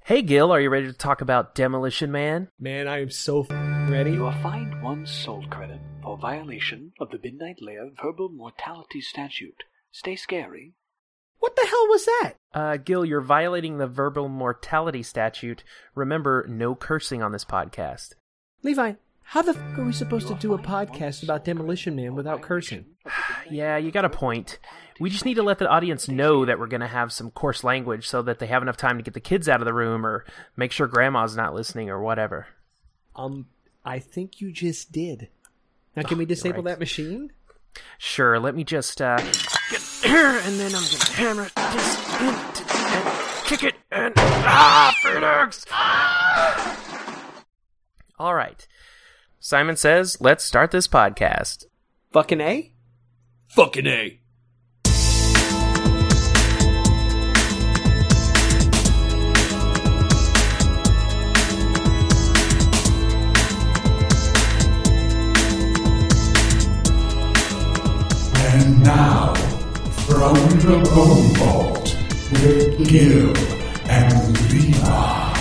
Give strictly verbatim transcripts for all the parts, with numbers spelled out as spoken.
Hey Gil, are you ready to talk about Demolition Man? Man, I am so f- ready. You are fined one soul credit for violation of the Midnight Layer Verbal Mortality Statute. Stay scary. What the hell was that? Uh, Gil, you're violating the Verbal Mortality Statute. Remember, no cursing on this podcast. Levi, how the f*** are we supposed to do a podcast about Demolition Man without cursing? Yeah, you got a point. We just need to let the audience know that we're going to have some coarse language so that they have enough time to get the kids out of the room or make sure grandma's not listening or whatever. Um, I think you just did. Now, can we disable right. that machine? Sure, let me just, uh, get here, and then I'm going to hammer this into and kick it, and, ah, Phoenix! All right. Simon says, let's start this podcast. Fucking A? Fucking A. And now, from the Bone Vault, with Gil and Levi.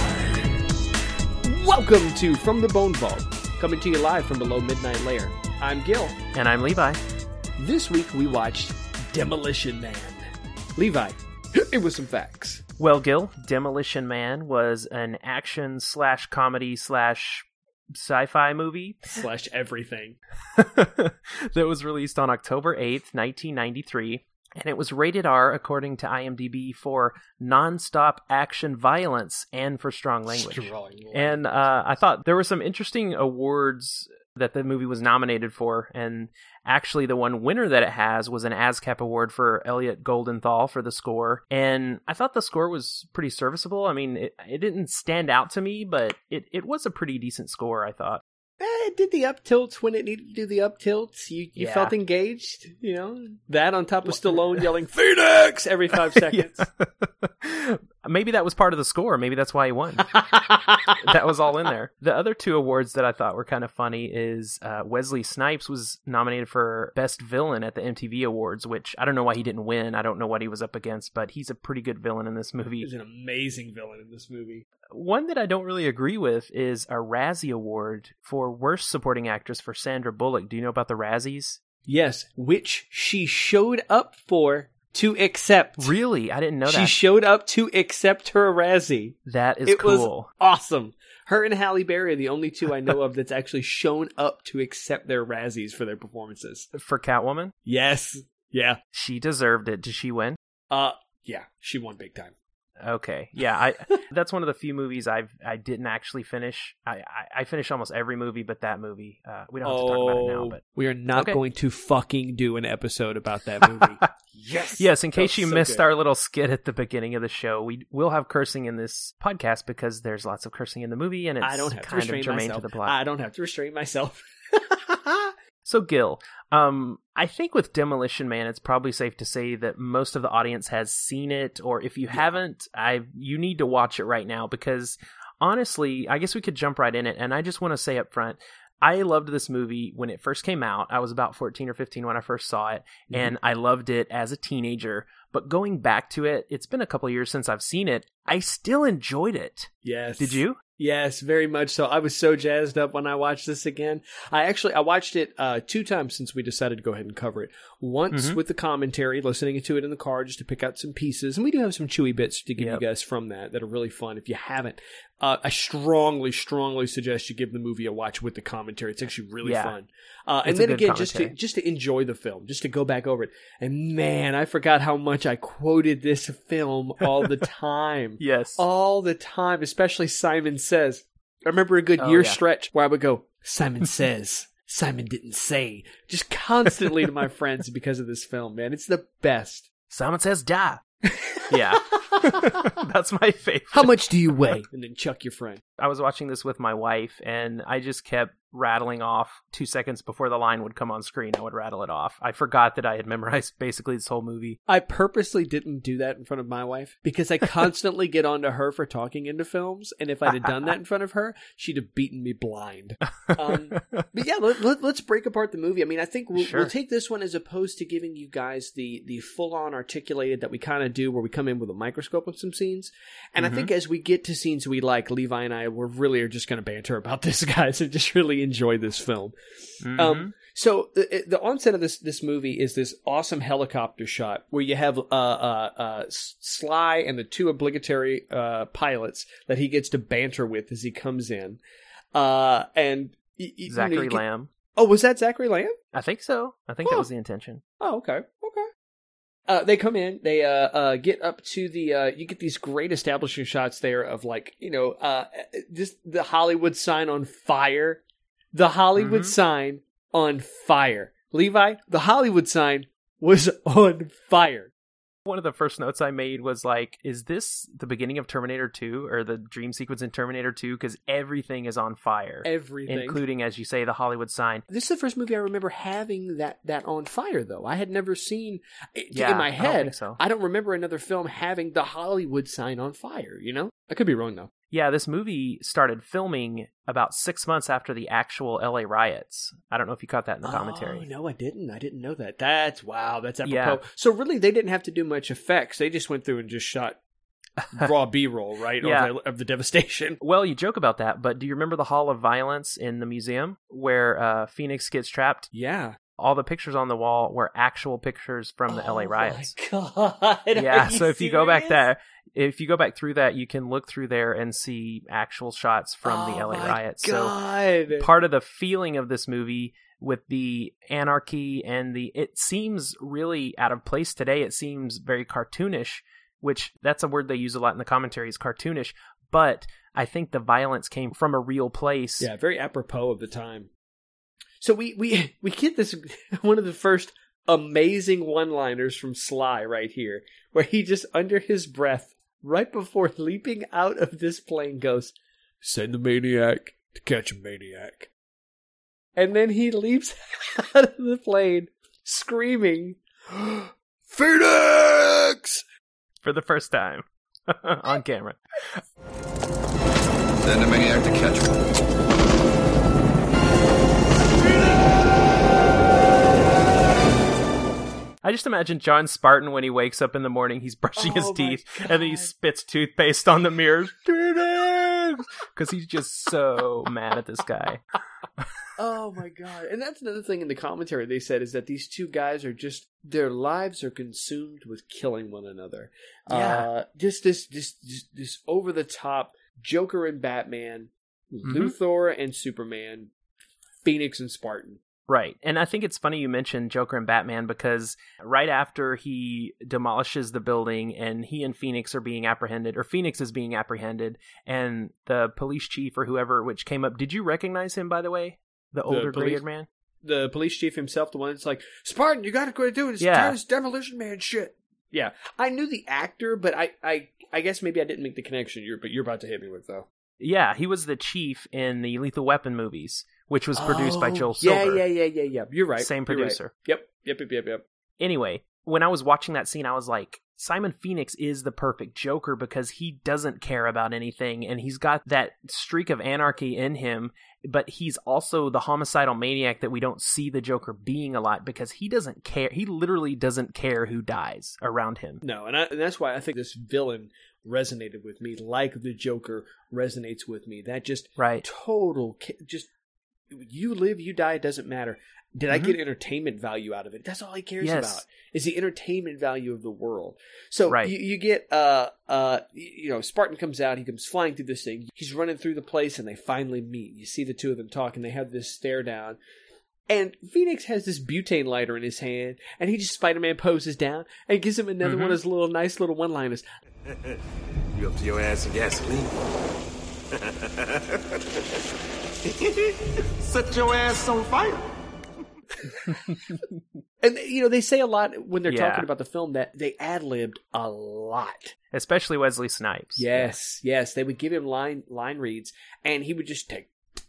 Welcome to From the Bone Vault, coming to you live from below Midnight Layer. I'm Gil. And I'm Levi. This week we watched Demolition Man. Levi, it was some facts. Well, Gil, Demolition Man was an action slash comedy slash sci-fi movie Slash everything. that was released on October eighth, nineteen ninety-three, and it was rated R according to IMDb for non-stop action violence and for strong language. Strong language. And uh, I thought there were some interesting awards that the movie was nominated for, and actually the one winner that it has was an ASCAP award for Elliot Goldenthal for the score, and I thought the score was pretty serviceable. I mean, it, it didn't stand out to me, but it, it was a pretty decent score, I thought. Eh, it did the up tilts when it needed to do the up tilts. You you Yeah. felt engaged, you know? That on top of Stallone yelling, Phoenix! Every five seconds. Maybe that was part of the score. Maybe that's why he won. That was all in there. The other two awards that I thought were kind of funny is uh, Wesley Snipes was nominated for Best Villain at the M T V Awards, which I don't know why he didn't win. I don't know what he was up against, but he's a pretty good villain in this movie. He's an amazing villain in this movie. One that I don't really agree with is a Razzie Award for Worst Supporting Actress for Sandra Bullock. Do you know about the Razzies? Yes, which she showed up for to accept. Really? I didn't know She that. showed up to accept her Razzie. That is it cool. was awesome. Her and Halle Berry are the only two I know of that's actually shown up to accept their Razzies for their performances. For Catwoman? Yes. Yeah. She deserved it. Did she win? Uh, yeah. She won big time. Okay, yeah, I that's one of the few movies I've I didn't actually finish. I I, I finish almost every movie, but that movie. Uh, we don't have to talk about it now, but we are not Okay. going to fucking do an episode about that movie. Yes, yes. In case That you was so missed good. our little skit at the beginning of the show, we will have cursing in this podcast because there's lots of cursing in the movie, and it's I don't have to kind of restrain germane myself. to the plot. I don't have to restrain myself. So, Gil, um, I think with Demolition Man, it's probably safe to say that most of the audience has seen it, or if you haven't, I you need to watch it right now because, honestly, I guess we could jump right in it, and I just want to say up front, I loved this movie when it first came out. I was about fourteen or fifteen when I first saw it, Mm-hmm. and I loved it as a teenager, but going back to it, it's been a couple years since I've seen it, I still enjoyed it. Yes. Did you? Yes, very much so. I was so jazzed up when I watched this again. I actually, I watched it uh, two times since we decided to go ahead and cover it. Once Mm-hmm. with the commentary, listening to it in the car just to pick out some pieces. And we do have some chewy bits to give Yep. you guys from that that are really fun. If you haven't, uh, I strongly, strongly suggest you give the movie a watch with the commentary. It's actually really Yeah. fun. Uh, and It's a then good again, just to, commentary. just to enjoy the film, just to go back over it. And man, I forgot how much I quoted this film all the time. Yes. All the time, especially Simon Says. I remember a good Oh, year yeah. stretch stretch where I would go, Simon Says, Simon didn't say, just constantly to my friends because of this film, man. It's the best. Simon Says die. Yeah. That's my favorite. How much do you weigh? And then chuck your friend. I was watching this with my wife, and I just kept rattling off two seconds before the line would come on screen. I would rattle it off. I forgot that I had memorized basically this whole movie. I purposely didn't do that in front of my wife because I constantly get onto her for talking into films, and if I'd have done that in front of her, she'd have beaten me blind. Um, but yeah, let, let, let's break apart the movie. I mean, I think we'll, Sure. we'll take this one as opposed to giving you guys the the full on articulated that we kind of do, where we come in with a microscope of some scenes. And Mm-hmm. I think as we get to scenes we like, Levi and I, we're really are just going to banter about this, guys, and just really enjoy this film. Mhm. Um, so the, the onset of this this movie is this awesome helicopter shot where you have uh, uh, uh, Sly and the two obligatory uh, pilots that he gets to banter with as he comes in, uh, and y- y- Zachary you know, you get- Lamb. Oh, was that Zachary Lamb? I think so. I think Huh. that was the intention. Oh, okay, okay. Uh, they come in, they uh, uh, get up to the, uh, you get these great establishing shots there of like, you know, uh, just the Hollywood sign on fire. The Hollywood Mhm. sign on fire. Levi, the Hollywood sign was on fire. One of the first notes I made was like, is this the beginning of Terminator two or the dream sequence in Terminator two? Because everything is on fire. Everything. Including, as you say, the Hollywood sign. This is the first movie I remember having that, that on fire, though. I had never seen, Yeah, in my I don't head, think so. I don't remember another film having the Hollywood sign on fire, you know? I could be wrong, though. Yeah, this movie started filming about six months after the actual L A riots. I don't know if you caught that in the commentary. Oh, no, I didn't. I didn't know that. That's, wow, that's apropos. Yeah. So really, they didn't have to do much effects. They just went through and just shot raw B-roll, right? Yeah. Of, the, of the devastation. Well, you joke about that, but do you remember the Hall of Violence in the museum where uh, Phoenix gets trapped? Yeah. All the pictures on the wall were actual pictures from the L A riots. Oh, my God. Yeah, Are you so if you go back serious? there, if you go back through that, you can look through there and see actual shots from the Oh, L A my riots. God. So part of the feeling of this movie with the anarchy and the, it seems really out of place today. It seems very cartoonish, which that's a word they use a lot in the commentary, is cartoonish. But I think the violence came from a real place. Yeah, very apropos of the time. So we we we get this one of the first amazing one-liners from Sly right here, where he just under his breath, right before leaping out of this plane, goes, "Send the maniac to catch a maniac," and then he leaps out of the plane, screaming, "Phoenix!" For the first time on camera. Send a maniac to catch one. I just imagine John Spartan when he wakes up in the morning, he's brushing his Oh my teeth, and then he God. spits toothpaste on the mirrors. Because he's just so mad at this guy. Oh my God. And that's another thing in the commentary they said, is that these two guys are just, their lives are consumed with killing one another. Yeah. Uh, just this, this, this, this over the top Joker and Batman, Mhm. Luthor and Superman, Phoenix and Spartan. Right. And I think it's funny you mentioned Joker and Batman because right after he demolishes the building and he and Phoenix are being apprehended, or Phoenix is being apprehended, and the police chief or whoever which came up, did you recognize him, by the way? The older police- gray-haired man? The police chief himself, the one that's like, "Spartan, you gotta quit doing this, Yeah. this Demolition Man shit." Yeah. I knew the actor, but I, I, I guess maybe I didn't make the connection you're, but you're about to hit me with, though. Yeah, he was the chief in the Lethal Weapon movies, which was produced by Oh, Joel yeah, Silver. Yeah, yeah, yeah, yeah. You're right. Same You're right. producer. Yep, yep, yep, yep, yep. Anyway, when I was watching that scene, I was like, Simon Phoenix is the perfect Joker because he doesn't care about anything, and he's got that streak of anarchy in him, but he's also the homicidal maniac that we don't see the Joker being a lot because he doesn't care. He literally doesn't care who dies around him. No, and, I, and that's why I think this villain resonated with me, like the Joker resonates with me. That just Right. total, ca- just you live, you die, it doesn't matter. Did I Mhm. get entertainment value out of it? That's all he cares Yes. about, is the entertainment value of the world. So Right. you, you get, uh, uh, you know, Spartan comes out, he comes flying through this thing. He's running through the place, and they finally meet. You see the two of them talk, and they have this stare down. And Phoenix has this butane lighter in his hand, and he just Spider-Man poses down and gives him another Mhm. one of his little nice little one-liners. You up to your ass in gasoline? Set your ass on fire. And, you know, they say a lot when they're Yeah. talking about the film that they ad-libbed a lot. Especially Wesley Snipes. Yes, yes. They would give him line line reads, and he would just take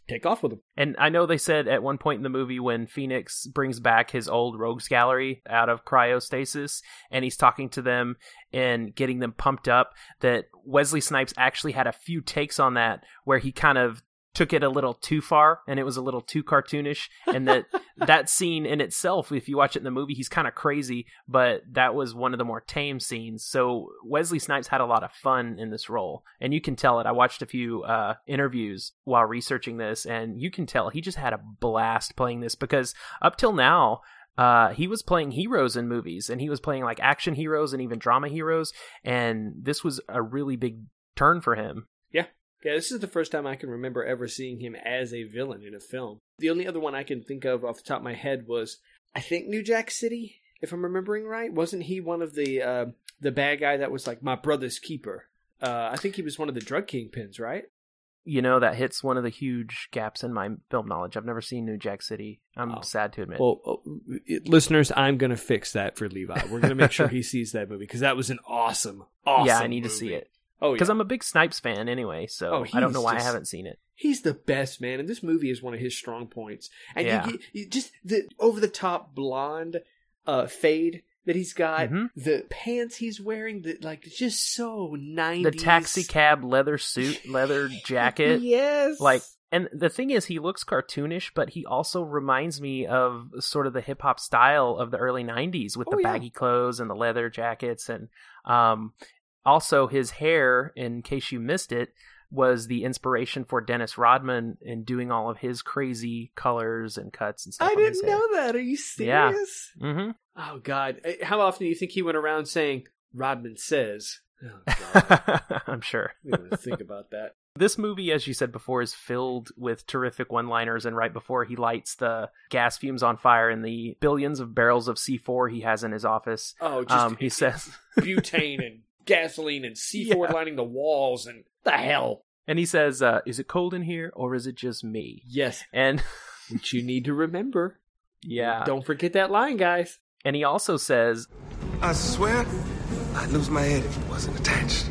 take off with him. And I know they said at one point in the movie when Phoenix brings back his old rogues gallery out of cryostasis and he's talking to them and getting them pumped up, that Wesley Snipes actually had a few takes on that where he kind of took it a little too far and it was a little too cartoonish, and that that scene in itself, if you watch it in the movie, he's kind of crazy, but that was one of the more tame scenes. So Wesley Snipes had a lot of fun in this role, and you can tell it. I watched a few uh, interviews while researching this, and you can tell he just had a blast playing this, because up till now, Uh, he was playing heroes in movies, and he was playing like action heroes and even drama heroes, and this was a really big turn for him. Yeah. Yeah, this is the first time I can remember ever seeing him as a villain in a film. The only other one I can think of off the top of my head was, I think, New Jack City, if I'm remembering right. Wasn't he one of the uh, the bad guy that was like my brother's keeper? Uh, I think he was one of the drug kingpins, right? You know, that hits one of the huge gaps in my film knowledge. I've never seen New Jack City. I'm oh. sad to admit. Well, oh, listeners, I'm going to fix that for Levi. We're going to make sure he sees that movie, because that was an awesome, awesome Yeah, I need movie. to see it. Oh, Because yeah. I'm a big Snipes fan anyway, so Oh, I don't know why just- I haven't seen it. He's the best, man, and this movie is one of his strong points. And Yeah. you, get, you just the over the top blonde uh, fade that he's got, Mhm. the pants he's wearing, that like just so nineties. The taxi cab leather suit, leather jacket. Yes, Like, and the thing is, he looks cartoonish, but he also reminds me of sort of the hip hop style of the early nineties with Oh, the yeah. baggy clothes and the leather jackets. And um, also his hair, in case you missed it, was the inspiration for Dennis Rodman in doing all of his crazy colors and cuts and stuff. I on his didn't hair. know that. Are you Yeah. serious? Mm-hmm. Oh God, how often do you think he went around saying Rodman says? Oh God, I'm sure. we don't even think about that. This movie, as you said before, is filled with terrific one-liners, and right before he lights the gas fumes on fire in the billions of barrels of C four he has in his office, Oh, just um, he says, butane and gasoline and C four Yeah. lining the walls and the hell. and he says, uh, is it cold in here, or is it just me? Yes, And which you need to remember. yeah, Don't forget that line, guys. and he also says, I swear, I'd lose my head if it wasn't attached.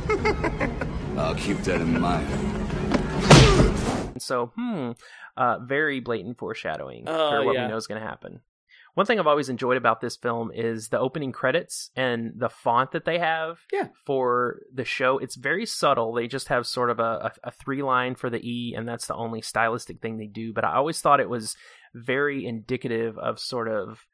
I'll keep that in mind. so, hmm, uh, very blatant foreshadowing Oh, for what yeah. we know is going to happen. One thing I've always enjoyed about this film is the opening credits and the font that they have Yeah. for the show. It's very subtle. They just have sort of a, a, a three line for the E, and that's the only stylistic thing they do. But I always thought it was very indicative of sort of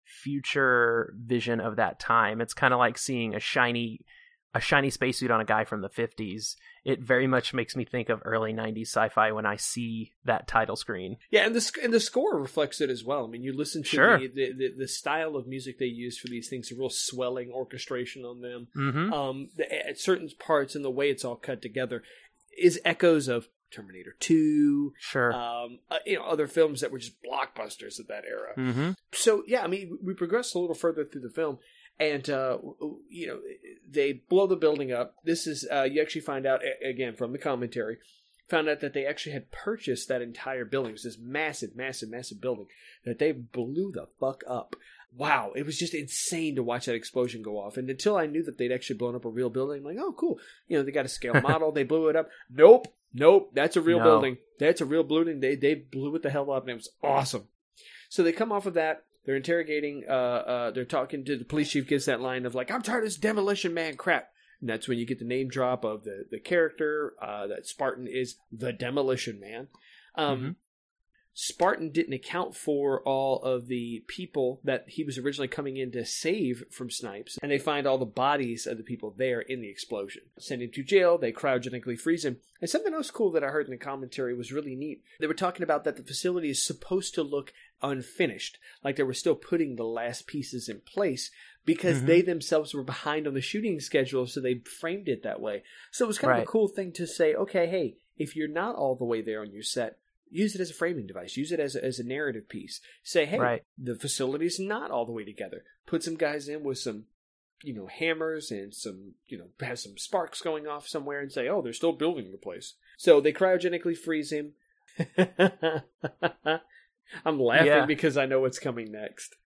future vision of that time. It's kind of like seeing a shiny a shiny spacesuit on a guy from the fifties. It very much makes me think of early nineties sci-fi when I see that title screen. Yeah, and the sc- and the score reflects it as well. I mean, you listen to Sure. the, the, the the style of music they use for these things, a real swelling orchestration on them. Mm-hmm. Um, the, at certain parts and the way it's all cut together is echoes of Terminator two, Sure. um, uh, you know, other films that were just blockbusters of that era. Mm-hmm. So yeah, I mean, we progress a little further through the film, and uh, you know, they blow the building up. This is uh, you actually find out a- again from the commentary, found out that they actually had purchased that entire building. It was this massive, massive, massive building that they blew the fuck up. Wow, it was just insane to watch that explosion go off. And until I knew that they'd actually blown up a real building, I'm like, oh, cool. You know, they got a scale model. They blew it up. Nope. Nope. That's a real No. building. That's a real building. They they blew it the hell up, and it was awesome. So they come off of that. They're interrogating. Uh, uh, they're talking to the police chief. Gives that line of like, "I'm tired of this Demolition Man crap." And that's when you get the name drop of the the character uh, that Spartan is the Demolition Man. Um, Mm-hmm. Spartan didn't account for all of the people that he was originally coming in to save from Snipes, and they find all the bodies of the people there in the explosion. Send him to jail, they cryogenically freeze him. And something else cool that I heard in the commentary was really neat. They were talking about that the facility is supposed to look unfinished, like they were still putting the last pieces in place, because Mhm. they themselves were behind on the shooting schedule, so they framed it that way. So it was kind of Right. a cool thing to say, okay, hey, if you're not all the way there on your set, use it as a framing device. Use it as a, as a narrative piece. Say, hey, Right. the facility's not all the way together. Put some guys in with some, you know, hammers and some, you know, have some sparks going off somewhere and say, oh, they're still building the place. So they cryogenically freeze him. I'm laughing Yeah. because I know what's coming next.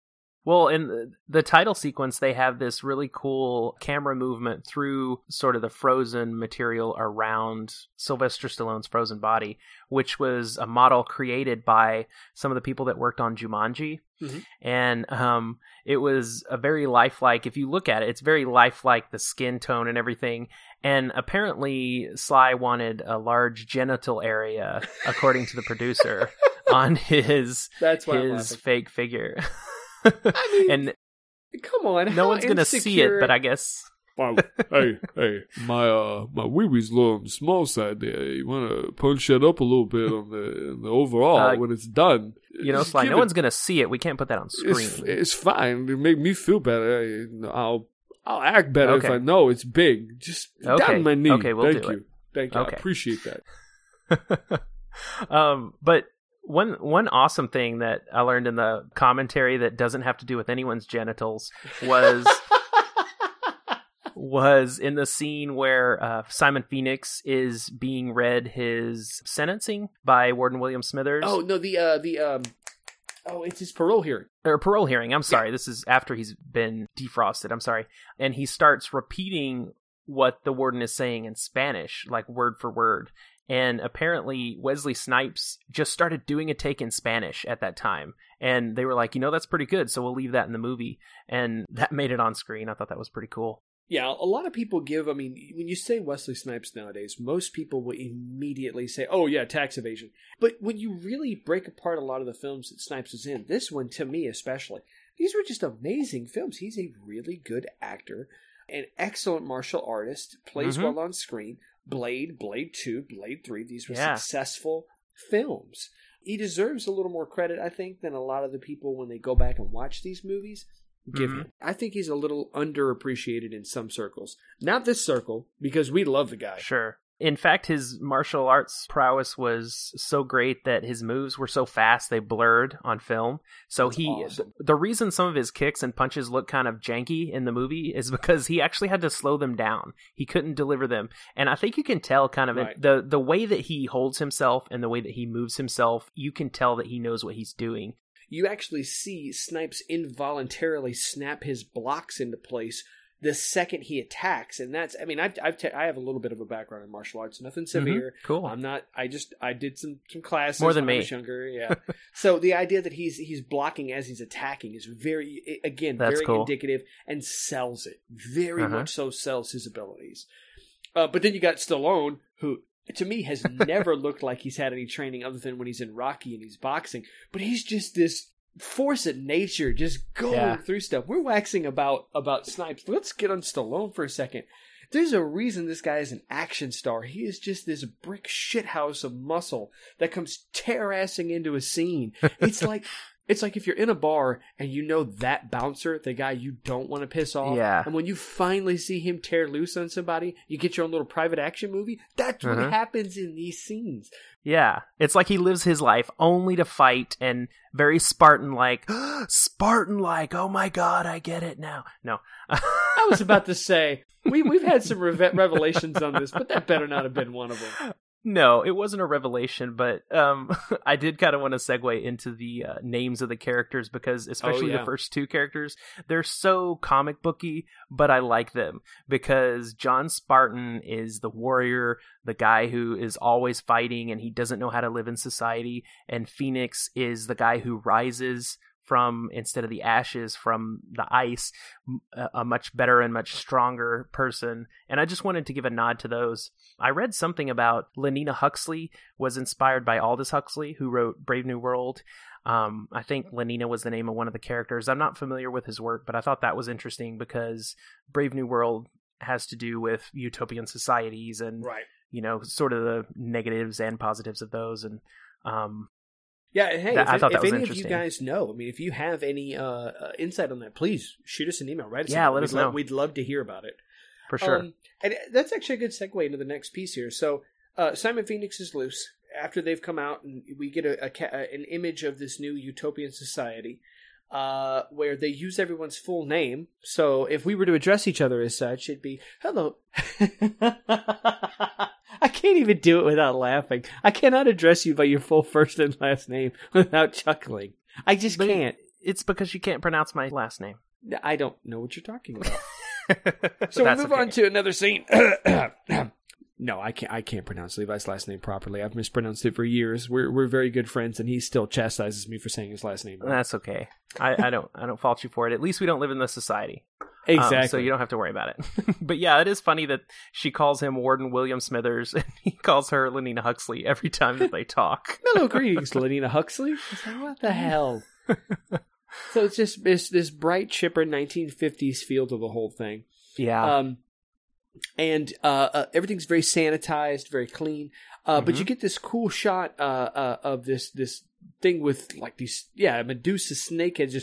Well, in the, the title sequence, they have this really cool camera movement through sort of the frozen material around Sylvester Stallone's frozen body, which was a model created by some of the people that worked on Jumanji. Mm-hmm. And um, it was a very lifelike, if you look at it, it's very lifelike, the skin tone and everything. And apparently Sly wanted a large genital area, according to the producer, on his, That's why his fake figure. I mean, and come on, no one's gonna see it, but I guess. My, hey, hey, my uh, my wee wee's a little on the small side there. You want to punch that up a little bit on the, on the overall uh, when it's done. You know, Sly, no it, one's gonna see it. We can't put that on screen. It's, it's fine. It make me feel better. I'll I'll act better okay. if I know it's big. Just okay. down my knee. Okay, we'll Thank do you. it. Thank you. Okay. I appreciate that. um, but. One one awesome thing that I learned in the commentary that doesn't have to do with anyone's genitals was was in the scene where uh, Simon Phoenix is being read his sentencing by Warden William Smithers. Oh no, the uh, the um, oh, it's his parole hearing or parole hearing. I'm sorry, yeah. This is after he's been defrosted. I'm sorry, and he starts repeating what the warden is saying in Spanish, like word for word. And apparently Wesley Snipes just started doing a take in Spanish at that time. And they were like, you know, that's pretty good, so we'll leave that in the movie. And that made it on screen. I thought that was pretty cool. Yeah, a lot of people give, I mean, when you say Wesley Snipes nowadays, most people will immediately say, oh yeah, tax evasion. But when you really break apart a lot of the films that Snipes is in, this one, to me especially, these were just amazing films. He's a really good actor, an excellent martial artist, plays mm-hmm. well on screen. Blade, Blade two, Blade three, these were yeah. successful films. He deserves a little more credit, I think, than a lot of the people when they go back and watch these movies give mm-hmm. him. I think he's a little underappreciated in some circles. Not this circle, because we love the guy. Sure. In fact, his martial arts prowess was so great that his moves were so fast they blurred on film. So That's he, awesome. The reason some of his kicks and punches look kind of janky in the movie is because he actually had to slow them down. He couldn't deliver them. And I think you can tell kind of right. the, the way that he holds himself and the way that he moves himself, you can tell that he knows what he's doing. You actually see Snipes involuntarily snap his blocks into place the second he attacks, and that's, I mean, I've, I've t- I have a little bit of a background in martial arts, nothing severe. Mm-hmm. Cool. I'm not, I just, I did some, some classes more than when me. I was younger, yeah. So the idea that he's, he's blocking as he's attacking is very, again, that's very cool. indicative and sells it. Very uh-huh. much so sells his abilities. Uh, but then you got Stallone, who, to me, has never looked like he's had any training other than when he's in Rocky and he's boxing, but he's just this force of nature just going yeah. through stuff. We're waxing about about Snipes. Let's get on Stallone for a second. There's a reason this guy is an action star. He is just this brick shithouse of muscle that comes tear-assing into a scene. It's like it's like if you're in a bar and you know that bouncer, the guy you don't want to piss off, yeah. and when you finally see him tear loose on somebody, you get your own little private action movie. That's what uh-huh. happens in these scenes. Yeah, it's like he lives his life only to fight, and very Spartan-like. Spartan-like, oh my god, I get it now. No. I was about to say, we, we've had some re- revelations on this, but that better not have been one of them. No, it wasn't a revelation, but um, I did kind of want to segue into the uh, names of the characters because especially oh, yeah. the first two characters, they're so comic booky, but I like them because John Spartan is the warrior, the guy who is always fighting and he doesn't know how to live in society, and Phoenix is the guy who rises from, instead of the ashes, from the ice, a much better and much stronger person. And I just wanted to give a nod to those. I read something about Lenina Huxley was inspired by Aldous Huxley, who wrote Brave New World. Um, I think Lenina was the name of one of the characters. I'm not familiar with his work, but I thought that was interesting because Brave New World has to do with utopian societies and, right. you know, sort of the negatives and positives of those. And, um, Yeah, hey, that, if, I thought if that was any of interesting. you guys know, I mean, if you have any uh, uh, insight on that, please shoot us an email, write us Yeah, an email. let We'd us lo- know. We'd love to hear about it. For sure. Um, and that's actually a good segue into the next piece here. So uh, Simon Phoenix is loose after they've come out, and we get a, a an image of this new utopian society uh, where they use everyone's full name. So if we were to address each other as such, it'd be, hello. I can't even do it without laughing. I cannot address you by your full first and last name without chuckling. I just but can't. It's because you can't pronounce my last name. I don't know what you're talking about. So we That's move okay. on to another scene. No, I can't. I can't pronounce Levi's last name properly. I've mispronounced it for years. We're we're very good friends, and he still chastises me for saying his last name. That's okay. I, I don't I don't fault you for it. At least we don't live in this society. Exactly. Um, so you don't have to worry about it. But yeah, it is funny that she calls him Warden William Smithers, and he calls her Lenina Huxley every time that they talk. Hello, greetings, Lenina Huxley. It's like, what the hell? So it's just this this bright, chipper nineteen fifties feel to the whole thing. Yeah. Um, and uh, uh, everything's very sanitized, very clean. Uh, Mm-hmm. But you get this cool shot uh, uh, of this this thing with like these, yeah, Medusa snakeheads,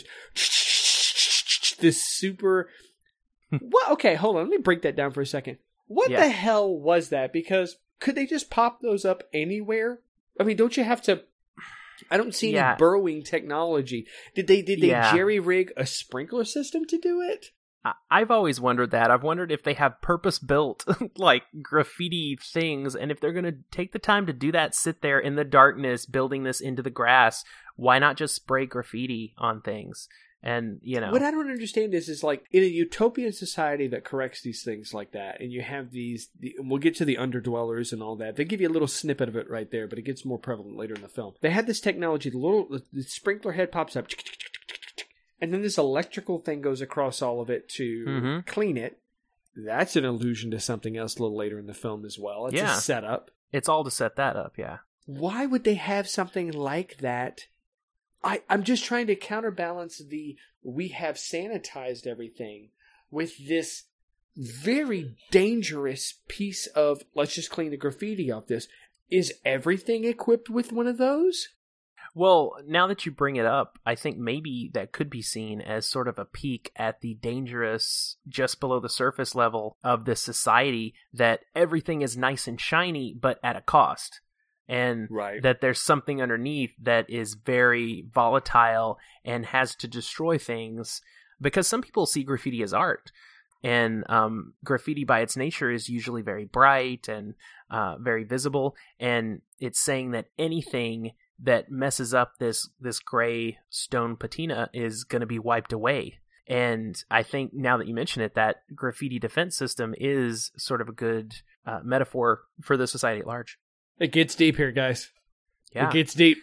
just this super. What? Okay, hold on. Let me break that down for a second. What Yeah. the hell was that? Because could they just pop those up anywhere? I mean, don't you have to? I don't see Yeah. any burrowing technology. Did they? Did they Yeah. jerry rig a sprinkler system to do it? I- I've always wondered that. I've wondered if they have purpose-built, like, graffiti things, and if they're going to take the time to do that, sit there in the darkness, building this into the grass, why not just spray graffiti on things? And, you know... What I don't understand is, is like, in a utopian society that corrects these things like that, and you have these, the, and we'll get to the underdwellers and all that, they give you a little snippet of it right there, but it gets more prevalent later in the film. They had this technology, the little, the, the sprinkler head pops up, and then this electrical thing goes across all of it to Mhm. clean it. That's an allusion to something else a little later in the film as well. It's Yeah. a setup. It's all to set that up, yeah. Why would they have something like that? I, I'm just trying to counterbalance the we have sanitized everything with this very dangerous piece of let's just clean the graffiti off this. Is everything equipped with one of those? Well, now that you bring it up, I think maybe that could be seen as sort of a peek at the dangerous, just below the surface level of this society, that everything is nice and shiny, but at a cost. And Right. that there's something underneath that is very volatile and has to destroy things, because some people see graffiti as art. And um, graffiti by its nature is usually very bright and uh, very visible. And it's saying that anything that messes up this this gray stone patina is going to be wiped away. And I think now that you mention it, that graffiti defense system is sort of a good uh, metaphor for the society at large. It gets deep here, guys. Yeah. It gets deep.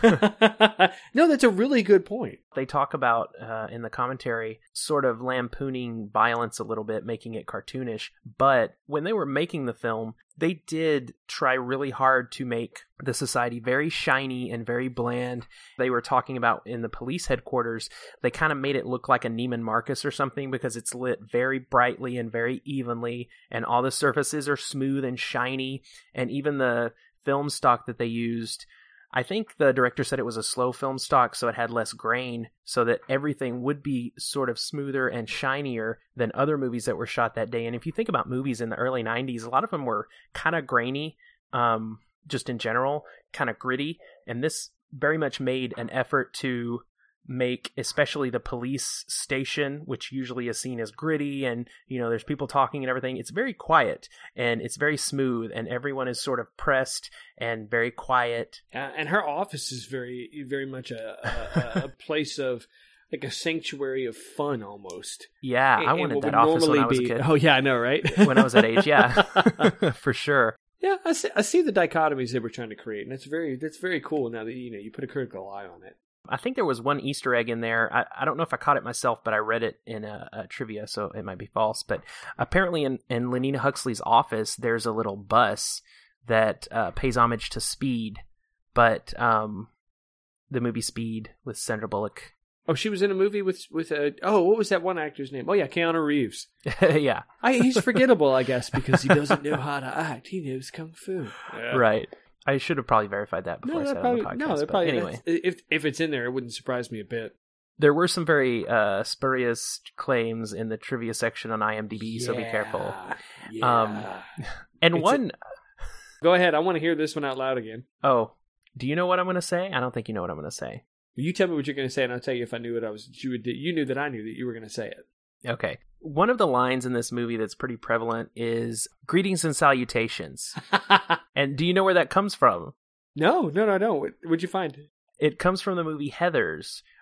No, that's a really good point. They talk about uh, in the commentary sort of lampooning violence a little bit, making it cartoonish. But when they were making the film, they did try really hard to make the society very shiny and very bland. They were talking about in the police headquarters, they kind of made it look like a Neiman Marcus or something because it's lit very brightly and very evenly, and all the surfaces are smooth and shiny, and even the film stock that they used, I think the director said it was a slow film stock, so it had less grain, so that everything would be sort of smoother and shinier than other movies that were shot that day. And if you think about movies in the early nineties, a lot of them were kind of grainy, um, just in general, kind of gritty. And this very much made an effort to make especially the police station, which usually is seen as gritty and, you know, there's people talking and everything. It's very quiet and it's very smooth and everyone is sort of pressed and very quiet. Uh, and her office is very, very much a, a, a place of like a sanctuary of fun almost. Yeah, And- I and wanted what that would office when I normally was a be- kid. Oh yeah, I know, right? When I was that age, yeah, for sure. Yeah, I see, I see the dichotomies they were trying to create, and that's very that's very cool. Now that you know you put a critical eye on it. I think there was one Easter egg in there. I, I don't know if I caught it myself, but I read it in a, a trivia, so it might be false. But apparently in, in Lenina Huxley's office, there's a little bus that uh, pays homage to Speed, but um, the movie Speed with Sandra Bullock. Oh, she was in a movie with with a oh, what was that one actor's name? Oh yeah, Keanu Reeves. Yeah, I, he's forgettable, I guess, because he doesn't know how to act. He knows kung fu. Yeah. right. I should have probably verified that before No, I said that it on probably the podcast. no, that but probably anyway, if if it's in there, it wouldn't surprise me a bit. there were some very uh, spurious claims in the trivia section on IMDb, so be careful. Yeah. Um, And It's one, Go ahead. I want to hear this one out loud again. oh, do you know what I'm going to say? I don't think you know what I'm going to say. You tell me what you're going to say, and I'll tell you if I knew what I was. You would. You knew that I knew that you were going to say it. Okay. One of the lines in this movie that's pretty prevalent is greetings and salutations. And do you know where that comes from? No, no, no, no. What, what'd you find? It comes from the movie Heathers,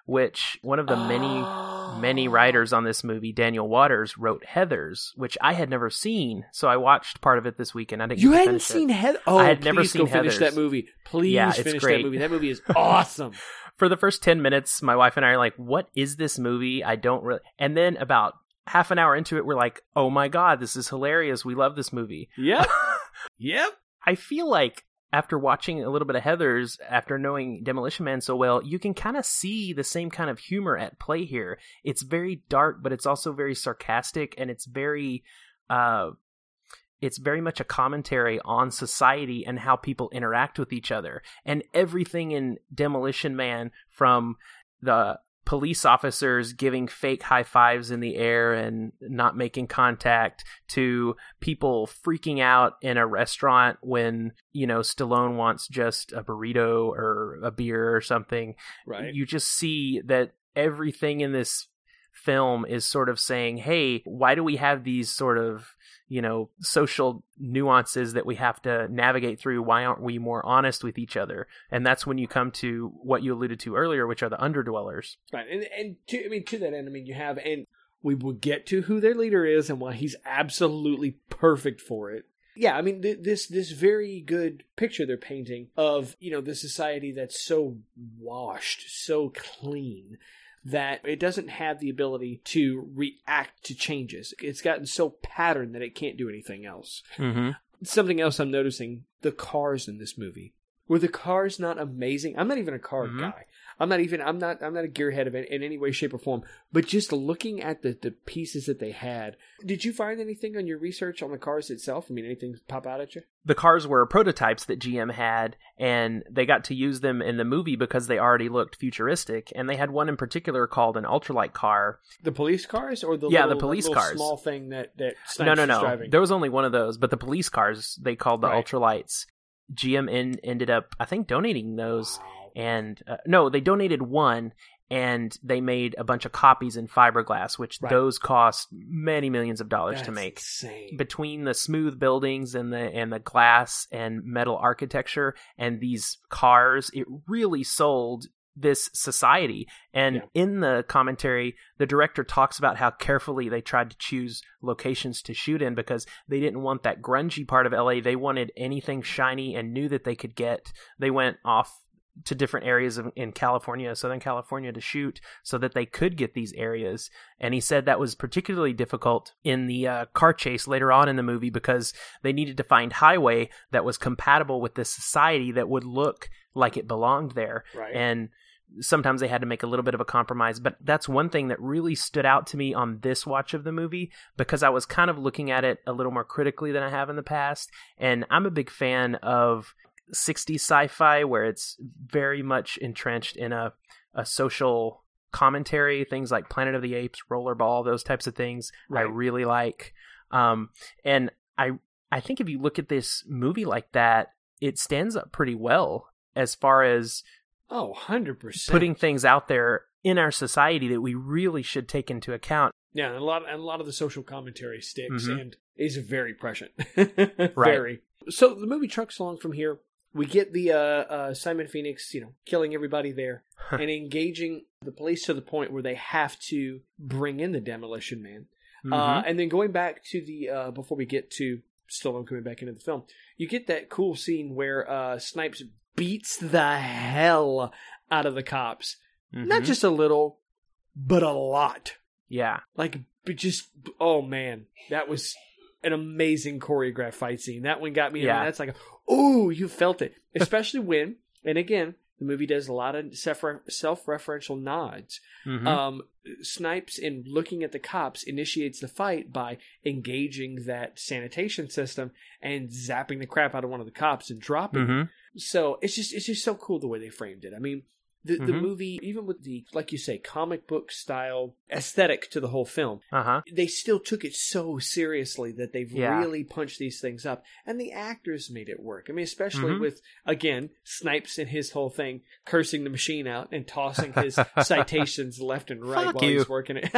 which one of the many, many writers on this movie, Daniel Waters, wrote Heathers, which I had never seen. So I watched part of it this weekend. I didn't You get to hadn't finish seen it. Heather? Oh, I had please never go seen finish Heathers. that movie. Please Yeah, it's finish great. that movie. That movie is awesome. For the first ten minutes, my wife and I are like, what is this movie? I don't really... And then about half an hour into it, we're like, oh my God, this is hilarious. We love this movie. Yep. Yep. I feel like after watching a little bit of Heathers, after knowing Demolition Man so well, you can kind of see the same kind of humor at play here. It's very dark, but it's also very sarcastic, and it's very... Uh, It's very much a commentary on society and how people interact with each other. And everything in Demolition Man, from the police officers giving fake high fives in the air and not making contact, to people freaking out in a restaurant when, you know, Stallone wants just a burrito or a beer or something. Right. You just see that everything in this film is sort of saying, hey, why do we have these sort of, you know, social nuances that we have to navigate through? Why aren't we more honest with each other? And that's when you come to what you alluded to earlier, which are the underdwellers. Right. And, and to, I mean, to that end, I mean, you have, and we will get to who their leader is and why he's absolutely perfect for it. Yeah, I mean, th- this this very good picture they're painting of, you know, the society that's so washed, so clean, that it doesn't have the ability to react to changes. It's gotten so patterned that it can't do anything else. Mm-hmm. Something else I'm noticing, the cars in this movie. Were the cars not amazing? I'm not even a car Mm-hmm. guy. I'm not even, I'm not, I'm not a gearhead of it in any way, shape, or form. But just looking at the, the pieces that they had, did you find anything on your research on the cars itself? I mean, anything pop out at you? The cars were prototypes that G M had, and they got to use them in the movie because they already looked futuristic. And they had one in particular called an ultralight car. The police cars, or the yeah, little, the police little cars. small thing that that Snipes no, no, was no. driving? There was only one of those, but the police cars they called the Right. ultralights. G M in, ended up, I think, donating those. And uh, no, they donated one, and they made a bunch of copies in fiberglass, which Right. those cost many millions of dollars That's to make. insane. Between the smooth buildings and the and the glass and metal architecture and these cars, it really sold this society. And Yeah. in the commentary, the director talks about how carefully they tried to choose locations to shoot in because they didn't want that grungy part of L A. They wanted anything shiny and new that they could get. They went off to different areas of, in California, Southern California, to shoot so that they could get these areas. And he said that was particularly difficult in the uh, car chase later on in the movie because they needed to find highway that was compatible with this society that would look like it belonged there. Right. And sometimes they had to make a little bit of a compromise, but that's one thing that really stood out to me on this watch of the movie because I was kind of looking at it a little more critically than I have in the past. And I'm a big fan of sixties sci-fi where it's very much entrenched in a, a social commentary, things like Planet of the Apes, Rollerball, those types of things. Right. I really like. Um, and I, I think if you look at this movie like that, it stands up pretty well as far as Oh, one hundred percent. putting things out there in our society that we really should take into account. Yeah, and a lot and a lot of the social commentary sticks Mhm. and is very prescient. Right. Very. So the movie trucks along from here. We get the uh, uh, Simon Phoenix, you know, killing everybody there and engaging the police to the point where they have to bring in the Demolition Man. Mm-hmm. Uh, and then going back to the, uh, before we get to Stallone coming back into the film, you get that cool scene where uh, Snipes beats the hell out of the cops. Mhm. Not just a little, but a lot. Yeah. Like, but just, oh man, that was an amazing choreographed fight scene. That one got me. Yeah. I mean, that's like, oh, you felt it. Especially when, and again, the movie does a lot of self-referential nods. Mhm. Um, Snipes, in looking at the cops, initiates the fight by engaging that sanitation system and zapping the crap out of one of the cops and dropping. Mhm. So it's just it's just so cool the way they framed it. I mean, the the Mhm. movie, even with the, like you say, comic book style aesthetic to the whole film, Uh-huh. they still took it so seriously that they've Yeah. really punched these things up. And the actors made it work. I mean, especially Mhm. with, again, Snipes and his whole thing, cursing the machine out and tossing his citations left and right Fuck while you. he's working it.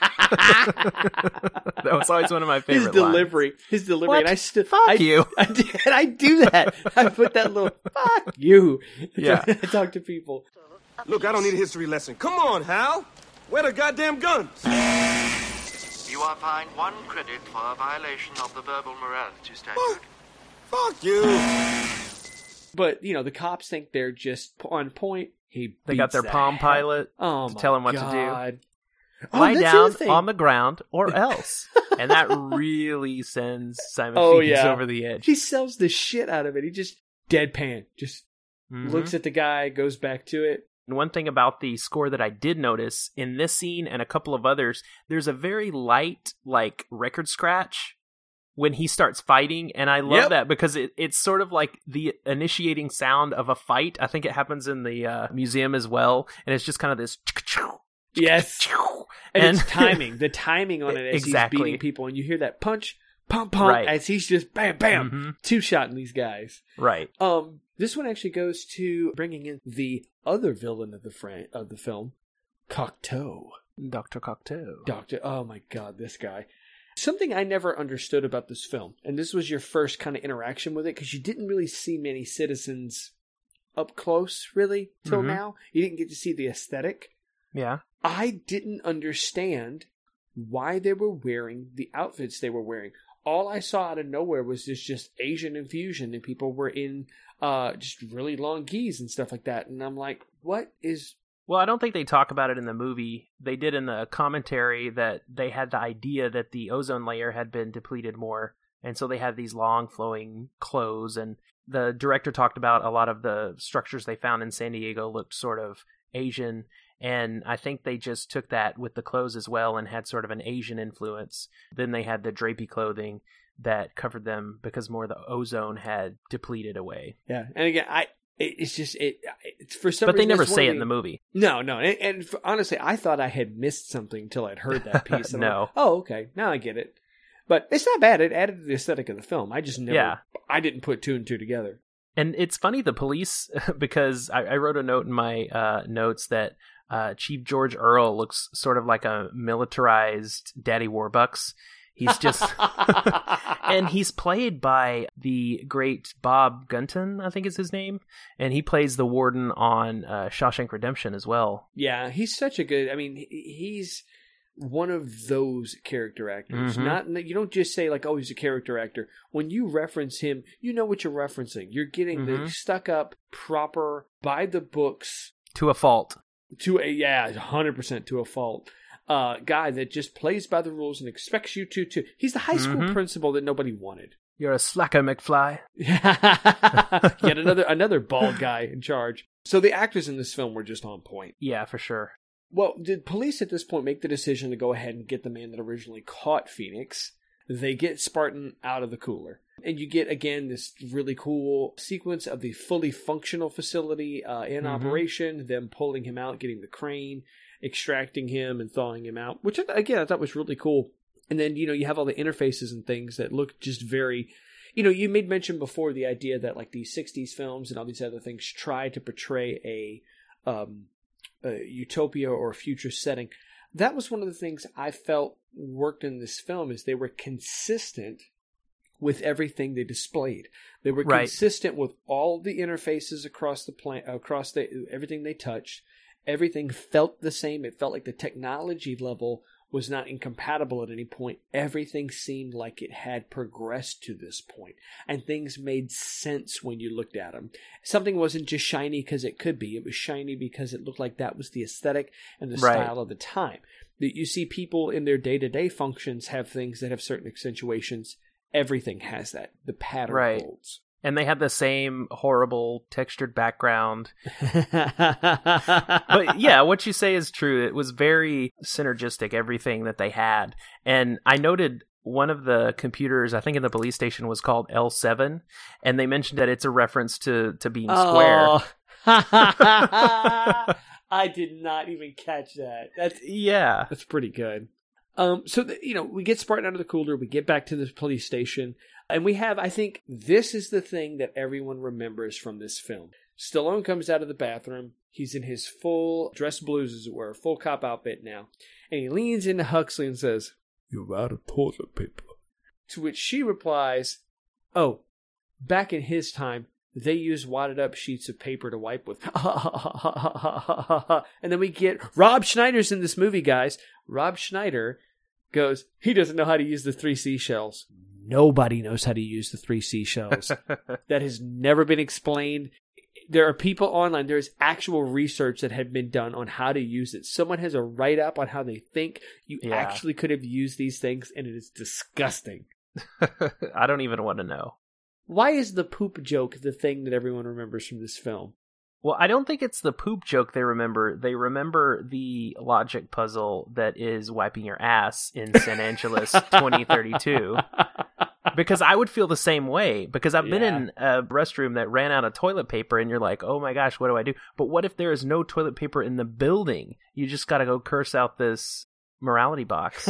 That was always one of my favorite His delivery. His delivery. What? And I still, Fuck I, you. I, did, and I do that. I put that little, fuck you. Yeah. I talk to people. Look, I don't need a history lesson. Come on, Hal. Where the goddamn guns? You are fined one credit for a violation of the verbal morality statute. Fuck you. But, you know, the cops think they're just on point. He They got their beats the Palm hell- Pilot oh, to my tell him what to God. do. Oh, Lie that's the down other thing. on the ground or else. And that really sends Simon Oh, Phoenix yeah. over the edge. He sells the shit out of it. He just deadpan. Just Mhm. looks at the guy, goes back to it. And one thing about the score that I did notice in this scene and a couple of others, there's a very light, like, record scratch when he starts fighting. And I love Yep. that because it, it's sort of like the initiating sound of a fight. I think it happens in the uh, museum as well. And it's just kind of this. Yes. And, And- it's timing. The timing on it as Exactly. he's beating people. And you hear that punch, pump, pump, Right. as he's just bam, bam, Mhm. two-shotting these guys. Right. Um, this one actually goes to bringing in the other villain of the fran- of the film, Cocteau. Doctor Cocteau. Doctor, oh my God, this guy. Something I never understood about this film, and this was your first kind of interaction with it, because you didn't really see many citizens up close, really, till Mhm. now. You didn't get to see the aesthetic. Yeah. I didn't understand why they were wearing the outfits they were wearing. All I saw out of nowhere was this just Asian infusion, and people were in uh, just really long gis and stuff like that. And I'm like, what is... Well, I don't think they talk about it in the movie. They did in the commentary that they had the idea that the ozone layer had been depleted more. And so they had these long flowing clothes. And the director talked about a lot of the structures they found in San Diego looked sort of Asian. And I think they just took that with the clothes as well and had sort of an Asian influence. Then they had the drapey clothing that covered them because more of the ozone had depleted away. Yeah, and again, I... It's just it. It's for some. But they reason, never that's one say of it in the movie. No, no, and, and for, honestly, I thought I had missed something until I'd heard that piece. And I'm No. like, oh, okay, now I get it. But it's not bad. It added to the aesthetic of the film. I just never. Yeah. I didn't put two and two together. And it's funny, the police, because I, I wrote a note in my uh, notes that uh, Chief George Earl looks sort of like a militarized Daddy Warbucks. He's just, and he's played by the great Bob Gunton, I think is his name, and he plays the warden on uh, Shawshank Redemption as well. Yeah, he's such a good. I mean, he- he's one of those character actors. Mhm. Not you don't just say like, "Oh, he's a character actor." When you reference him, you know what you're referencing. You're getting the Mhm. stuck up, proper, by the books To a fault. to a yeah, one hundred percent to a fault. Uh, guy that just plays by the rules and expects you to to. He's the high school Mhm. principal that nobody wanted. You're a slacker, McFly. Yet another another bald guy in charge. So the actors in this film were just on point. Yeah, for sure. Well, did police at this point make the decision to go ahead and get the man that originally caught Phoenix? They get Spartan out of the cooler. And you get, again, this really cool sequence of the fully functional facility uh, in Mhm. operation, them pulling him out, getting the crane, extracting him and thawing him out, which, again, I thought was really cool. And then, you know, you have all the interfaces and things that look just very... You know, you made mention before the idea that, like, these sixties films and all these other things try to portray a... Um, a utopia or a future setting. That was one of the things I felt worked in this film, is they were consistent with everything they displayed. They were Right. consistent with all the interfaces across the plan, across the everything they touched. Everything felt the same. It felt like the technology level was not incompatible at any point. Everything seemed like it had progressed to this point, and things made sense when you looked at them. Something wasn't just shiny because it could be. It was shiny because it looked like that was the aesthetic and the Right. style of the time. That you see people in their day-to-day functions have things that have certain accentuations. Everything has that. The pattern Right. holds. And they had the same horrible textured background. But yeah, what you say is true. It was very synergistic, everything that they had. And I noted one of the computers, I think in the police station, was called L seven. And they mentioned that it's a reference to, to being square. Oh. I did not even catch that. That's Yeah. That's pretty good. Um, so, the, you know, we get Spartan out of the cooler. We get back to the police station. And we have, I think, this is the thing that everyone remembers from this film. Stallone comes out of the bathroom. He's in his full dress blues, as it were, full cop outfit now. And he leans into Huxley and says, You're out of toilet paper. to which she replies, oh, back in his time, they use wadded up sheets of paper to wipe with. And then we get Rob Schneider's in this movie, guys. Rob Schneider goes, he doesn't know how to use the three seashells. Nobody knows how to use the three seashells. That has never been explained. There are people online, there's actual research that had been done on how to use it. Someone has a write-up on how they think you Yeah. actually could have used these things, and it is disgusting. I don't even want to know. Why is the poop joke the thing that everyone remembers from this film? Well, I don't think it's the poop joke they remember. They remember the logic puzzle that is wiping your ass in San Angeles twenty thirty-two. Because I would feel the same way. Because I've been Yeah. in a restroom that ran out of toilet paper and you're like, oh my gosh, what do I do? But what if there is no toilet paper in the building? You just got to go curse out this morality box.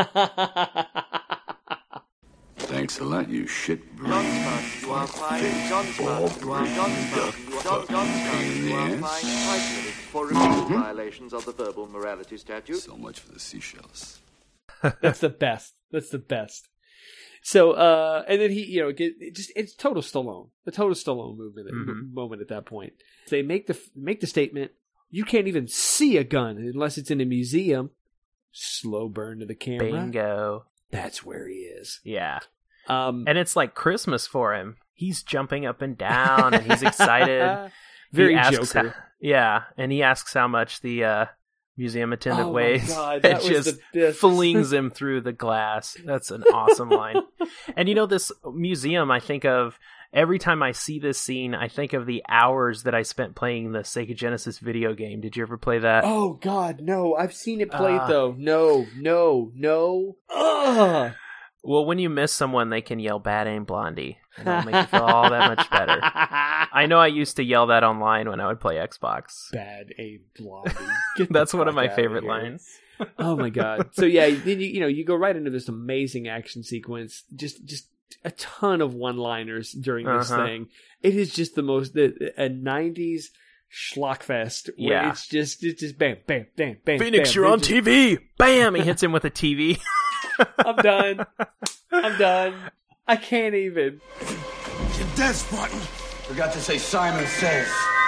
Thanks a lot, you shit John Spartan, you are fined. John Spartan, you are John Spartan, you are John, John Spartan, you are fined five minutes for repeated violations of the verbal morality statute. So much for the seashells. That's the best. That's the best. So, uh, and then he, you know, get, it just it's total Stallone, the total Stallone movement Mhm. moment at that point. They make the make the statement: you can't even see a gun unless it's in a museum. Slow burn to the camera. Bingo. That's where he is. Yeah. Um, And it's like Christmas for him. He's jumping up and down and he's excited. Very He asks Joker. how- yeah, and he asks how much the uh, museum attendant Oh my weighs. God, that and was just the best. flings him through the glass. That's an awesome line. And you know, this museum, I think of every time I see this scene, I think of the hours that I spent playing the Sega Genesis video game. Did you ever play that? Oh God, no! I've seen it played Uh, though. No, no, no. Ugh. Well, when you miss someone, they can yell "Bad Aim Blondie," and it'll make you feel all that much better. I know I used to yell that online when I would play Xbox. Bad A Blondie. Get the That's one of fuck my outta favorite here. lines. Oh my God! So yeah, then you you know you go right into this amazing action sequence. Just just a ton of one-liners during this Uh-huh. thing. It is just the most the, a nineties schlockfest. Where Yeah. it's just it's just bam bam bam bam. Phoenix, bam. you're They on just- T V. Bam! He hits him with a T V. I'm done. I'm done. I can't even. You're dead, Spartan. Forgot to say Simon Says.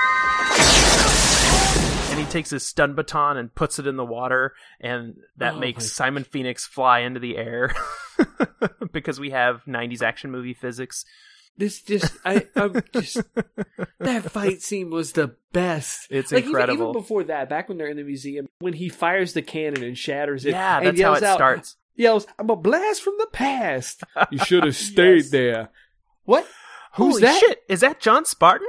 And he takes his stun baton and puts it in the water, and that Oh makes my- Simon Phoenix fly into the air. Because we have nineties action movie physics. This just, I, I'm just, that fight scene was the best. It's like, even- incredible. Even, before that, back when they're in the museum, when he fires the cannon and shatters it. Yeah, and that's how yells it out- starts. Yells, "I'm a blast from the past." You should have stayed Yes. there. What? Who's Holy that? shit! Is that John Spartan?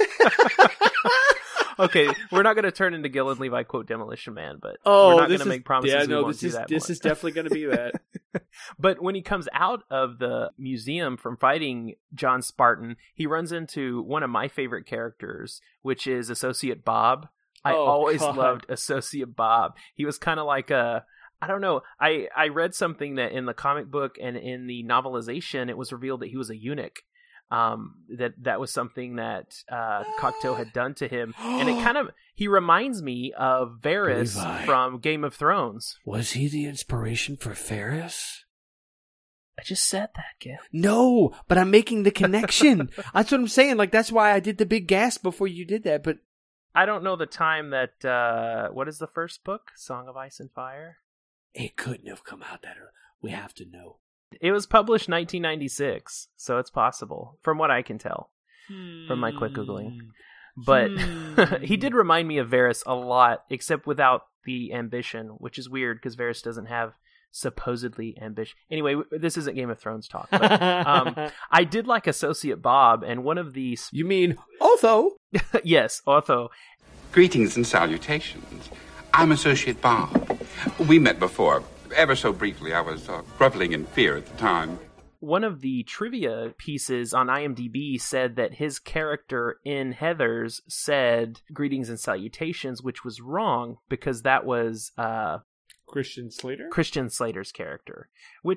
Okay, we're not going to turn into Gil and Levi quote Demolition Man, but Oh, we're not this going to is- make promises. Yeah, we no, won't this do is that this more. is definitely going to be that. But when he comes out of the museum from fighting John Spartan, he runs into one of my favorite characters, which is Associate Bob. I Oh, always God. loved Associate Bob. He was kind of like a, I don't know. I, I read something that in the comic book and in the novelization, it was revealed that he was a eunuch. Um, that that was something that uh, Cocteau had done to him, and it kind of he reminds me of Varys Levi. from Game of Thrones. Was he the inspiration for Ferris? I just said that, Gil. No, but I'm making the connection. That's what I'm saying. Like, that's why I did the big gasp before you did that. But I don't know the time that, uh, what is the first book? Song of Ice and Fire? it couldn't have come out that early. We have to know. It was published nineteen ninety-six, so it's possible, from what I can tell, from my quick Googling. But Hmm. he did remind me of Varys a lot, except without the ambition, which is weird, because Varys doesn't have supposedly ambition. Anyway, w- this isn't Game of Thrones talk, but um, I did like Associate Bob, and one of the... You mean Otho? yes, Otho. Greetings and salutations. I'm Associate Bob. We met before, ever so briefly. I was uh, groveling in fear at the time. One of the trivia pieces on IMDb said that his character in Heathers said greetings and salutations, which was wrong because that was uh, Christian Slater? Christian Slater's character, which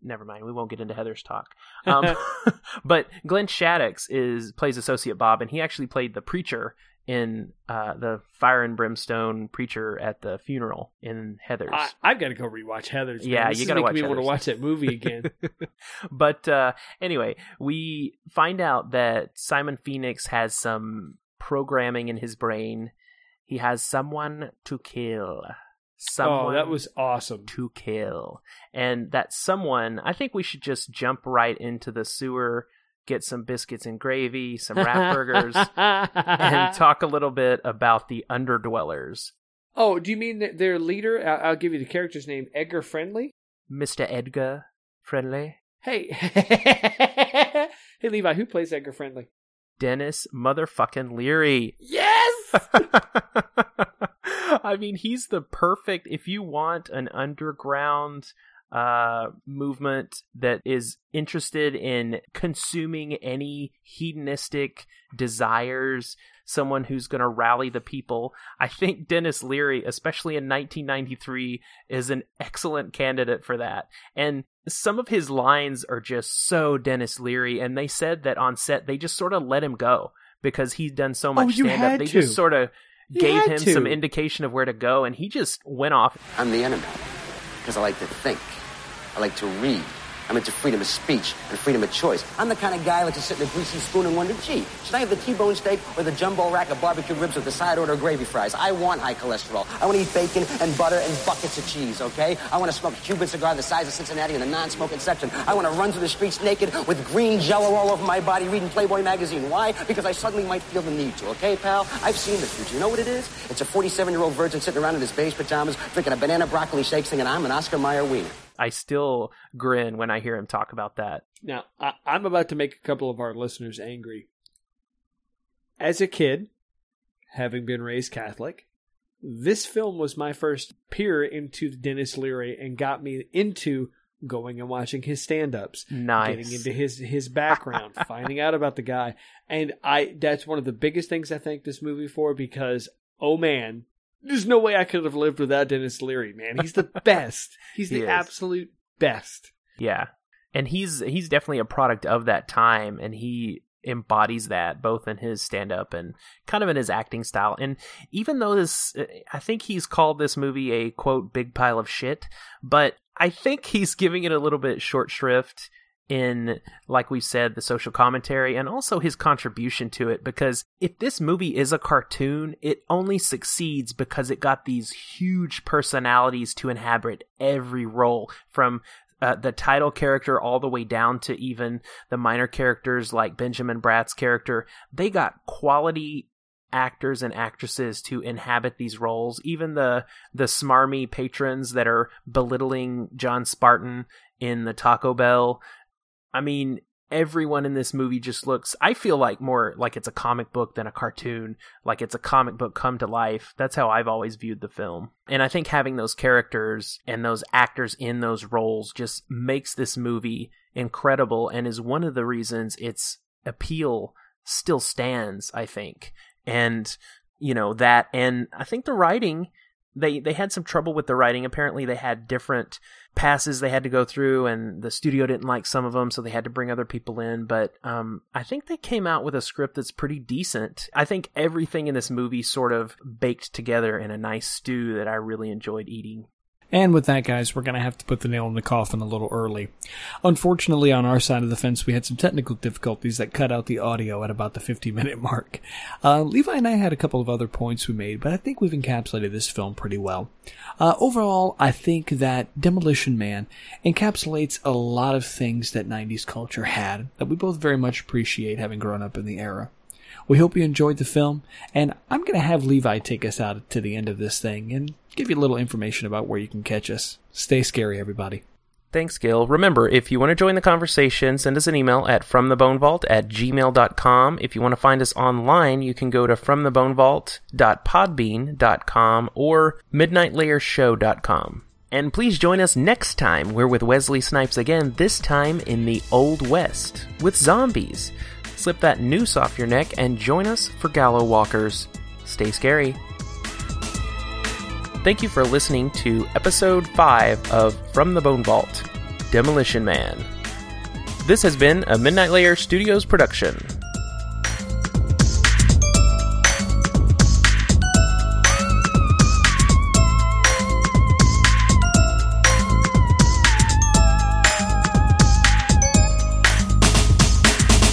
never mind. We won't get into Heather's talk. Um, but Glenn Shaddix is plays Associate Bob, and he actually played the preacher in uh, the Fire and Brimstone preacher at the funeral in Heathers. I, I've got to go rewatch Heathers. Man. Yeah, this you got to to watch me Heathers. want to watch that movie again. But uh, anyway, we find out that Simon Phoenix has some programming in his brain. He has someone to kill. Someone oh, that was awesome. To kill. And that someone, I think we should just jump right into the sewer, get some biscuits and gravy, some rat burgers, and talk a little bit about the Underdwellers. Oh, do you mean that their leader? I'll, I'll give you the character's name, Edgar Friendly? Mister Edgar Friendly. Hey. Hey, Levi, who plays Edgar Friendly? Dennis motherfucking Leary. Yes! I mean, he's the perfect, if you want an underground uh, movement that is interested in consuming any hedonistic desires, someone who's going to rally the people. I think Dennis Leary, especially in nineteen ninety-three, is an excellent candidate for that. And some of his lines are just so Dennis Leary, and they said that on set they just sort of let him go because he's done so much oh, you stand-up. had They to. just sort of You gave had him to. some indication of where to go, and he just went off. I'm the enemy because I like to think. I like to read. I'm into freedom of speech and freedom of choice. I'm the kind of guy who likes to sit in a greasy spoon and wonder, gee, should I have the T-bone steak or the jumbo rack of barbecue ribs with the side order of gravy fries? I want high cholesterol. I want to eat bacon and butter and buckets of cheese, okay? I want to smoke a Cuban cigar the size of Cincinnati in the non-smoking section. I want to run through the streets naked with green jello all over my body reading Playboy magazine. Why? Because I suddenly might feel the need to, okay, pal? I've seen the future. You know what it is? It's a forty-seven-year-old virgin sitting around in his beige pajamas drinking a banana broccoli shake singing, I'm an Oscar Mayer wiener. I still grin when I hear him talk about that. Now, I, I'm about to make a couple of our listeners angry. As a kid, having been raised Catholic, this film was my first peer into Dennis Leary and got me into going and watching his stand-ups. Nice. Getting into his, his background, finding out about the guy. And I that's one of the biggest things I thank this movie for because, oh man, there's no way I could have lived without Dennis Leary, man. He's the best. He's He the is. absolute best. Yeah. And he's he's definitely a product of that time, and he embodies that both in his stand-up and kind of in his acting style. And even though this, I think he's called this movie a, quote, big pile of shit, but I think he's giving it a little bit short shrift in, like we said, the social commentary and also his contribution to it, because if this movie is a cartoon, it only succeeds because it got these huge personalities to inhabit every role, from uh, the title character all the way down to even the minor characters like Benjamin Bratt's character. They got quality actors and actresses to inhabit these roles. Even the the smarmy patrons that are belittling John Spartan in the Taco Bell. I mean, everyone in this movie just looks, I feel like more like it's a comic book than a cartoon, like it's a comic book come to life. That's how I've always viewed the film. And I think having those characters and those actors in those roles just makes this movie incredible and is one of the reasons its appeal still stands, I think. And, you know, that, and I think the writing, they they had some trouble with the writing. Apparently they had different passes they had to go through, and the studio didn't like some of them, so they had to bring other people in. But um, I think they came out with a script that's pretty decent. I think everything in this movie sort of baked together in a nice stew that I really enjoyed eating. And with that, guys, we're going to have to put the nail in the coffin a little early. Unfortunately, on our side of the fence, we had some technical difficulties that cut out the audio at about the fifty-minute mark. Uh, Levi and I had a couple of other points we made, but I think we've encapsulated this film pretty well. Uh, overall, I think that Demolition Man encapsulates a lot of things that nineties culture had that we both very much appreciate, having grown up in the era. We hope you enjoyed the film, and I'm going to have Levi take us out to the end of this thing and give you a little information about where you can catch us. Stay scary, everybody. Thanks, Gil. Remember, if you want to join the conversation, send us an email at fromthebonevault at gmail dot com. If you want to find us online, you can go to fromthebonevault dot podbean dot com or midnight layer show dot com. And please join us next time. We're with Wesley Snipes again, this time in the Old West, with zombies. Slip that noose off your neck and join us for Gallow Walkers. Stay scary. Thank you for listening to episode five of From the Bone Vault. Demolition Man. This has been a Midnight Layer Studios production.